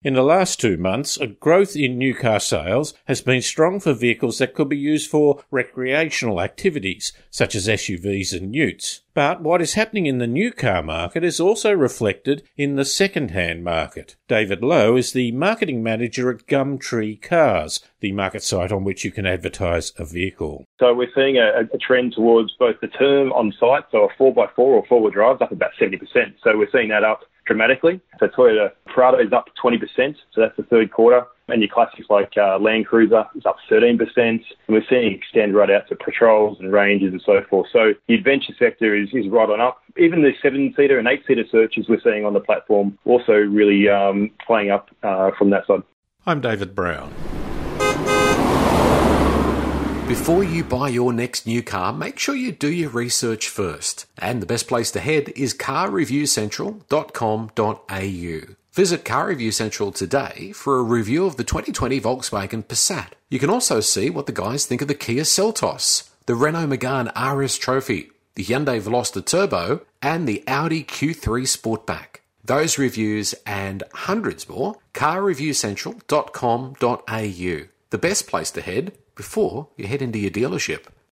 In the last 2 months, a growth in new car sales has been strong for vehicles that could be used for recreational activities, such as SUVs and utes. But what is happening in the new car market is also reflected in the second-hand market. David Lowe is the marketing manager at Gumtree Cars, the market site on which you can advertise a vehicle. So we're seeing a trend towards both the term on site, so a 4x4 or four-wheel drive, up about 70%. So we're seeing that up dramatically. So Toyota Prado is up 20%, so that's the third quarter. And your classics like Land Cruiser is up 13%. And we're seeing it extend right out to patrols and ranges and so forth. So the adventure sector is right on up. Even the 7-seater and 8-seater searches we're seeing on the platform also really playing up from that side. I'm David Brown. Before you buy your next new car, make sure you do your research first. And the best place to head is carreviewcentral.com.au. Visit Car Review Central today for a review of the 2020 Volkswagen Passat. You can also see what the guys think of the Kia Seltos, the Renault Megane RS Trophy, the Hyundai Veloster Turbo, and the Audi Q3 Sportback. Those reviews and hundreds more, carreviewcentral.com.au. The best place to head before you head into your dealership.